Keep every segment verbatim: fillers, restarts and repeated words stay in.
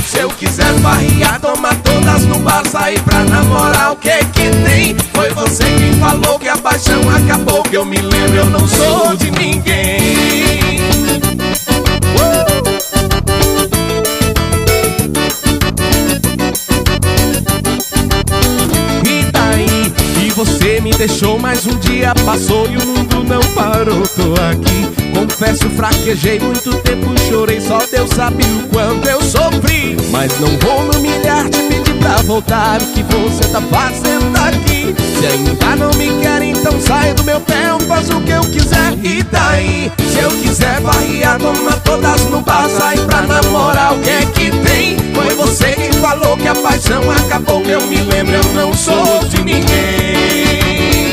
Se eu quiser farrear, tomar todas no bar, sair pra namorar, o que que tem? Foi você quem falou que a paixão acabou, que eu me lembro, eu não sou de ninguém. uh! E daí? E você me deixou, mais um dia passou e o mundo não parou, tô aqui. Confesso, fraquejei muito tempo, chorei, só Deus sabe o quanto eu sofri. Mas não vou me humilhar, te pedir pra voltar, o que você tá fazendo aqui? Se ainda não me quer, então sai do meu pé, eu faço o que eu quiser. E daí? Se eu quiser farrear, tomar todas no bar, sair pra namorar, o que é que tem? Foi você quem falou que a paixão acabou, que eu me lembro, eu não sou de ninguém.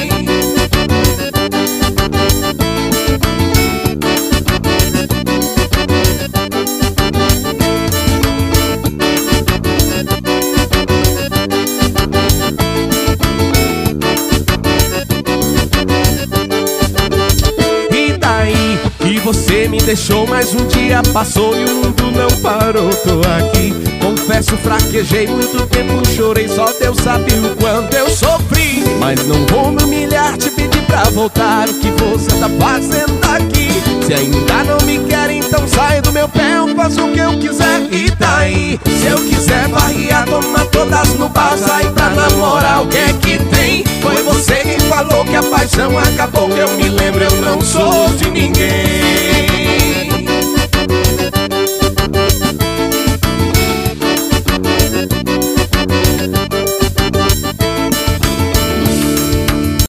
Você me deixou, mais um dia passou e o mundo não parou, tô aqui. Confesso, fraquejei muito tempo, chorei, só Deus sabe o quanto eu sofri. Mas não vou me humilhar, te pedir pra voltar, o que você tá fazendo aqui? Se ainda não me quer, então sai do meu pé, eu faço o que eu quiser. E daí? Se eu quiser farrear, tomar todas no bar, sair pra namorar, o que é que tem? Foi você quem falou que a paixão acabou, que eu me lembro, eu não sou de ninguém.